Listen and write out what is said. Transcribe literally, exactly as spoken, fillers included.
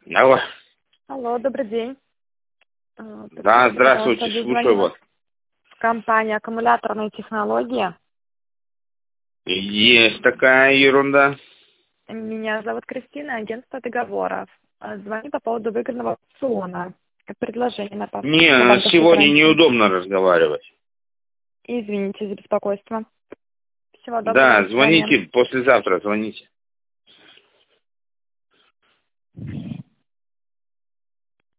Алло. Алло, добрый день. Да, здравствуйте, слушаю вас. Компания «Аккумуляторные технологии». Есть такая ерунда. Меня зовут Кристина, агентство договоров. Звоню по поводу выгодного аукциона. Предложение на пар- на Не, банковский сегодня гарантии. неудобно разговаривать. Извините за беспокойство. Всего доброго. Да, до свидания. звоните, послезавтра звоните.